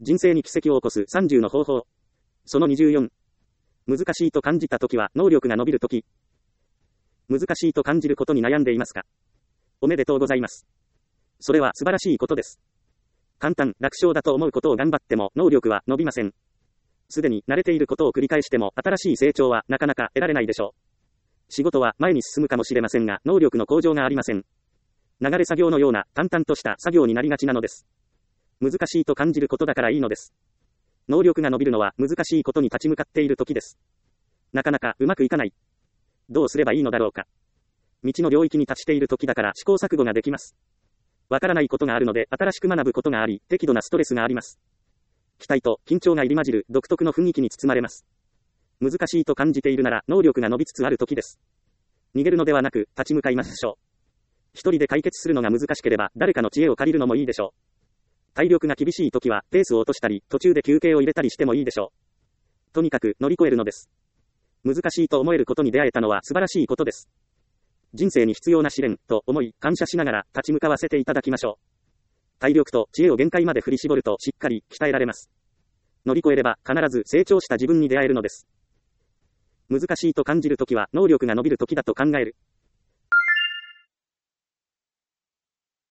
人生に奇跡を起こす30の方法。その24。難しいと感じたときは能力が伸びるとき。難しいと感じることに悩んでいますか？おめでとうございます。それは素晴らしいことです。簡単、楽勝だと思うことを頑張っても能力は伸びません。すでに慣れていることを繰り返しても新しい成長はなかなか得られないでしょう。仕事は前に進むかもしれませんが、能力の向上がありません。流れ作業のような淡々とした作業になりがちなのです。難しいと感じることだからいいのです。能力が伸びるのは難しいことに立ち向かっている時です。なかなかうまくいかない。どうすればいいのだろうか。未知の領域に達している時だから試行錯誤ができます。わからないことがあるので新しく学ぶことがあり、適度なストレスがあります。期待と緊張が入り混じる独特の雰囲気に包まれます。難しいと感じているなら能力が伸びつつある時です。逃げるのではなく立ち向かいましょう。一人で解決するのが難しければ誰かの知恵を借りるのもいいでしょう。体力が厳しい時はペースを落としたり途中で休憩を入れたりしてもいいでしょう。とにかく乗り越えるのです。難しいと思えることに出会えたのは素晴らしいことです。人生に必要な試練と思い感謝しながら立ち向かわせていただきましょう。体力と知恵を限界まで振り絞るとしっかり鍛えられます。乗り越えれば必ず成長した自分に出会えるのです。難しいと感じるときは能力が伸びるときだと考える。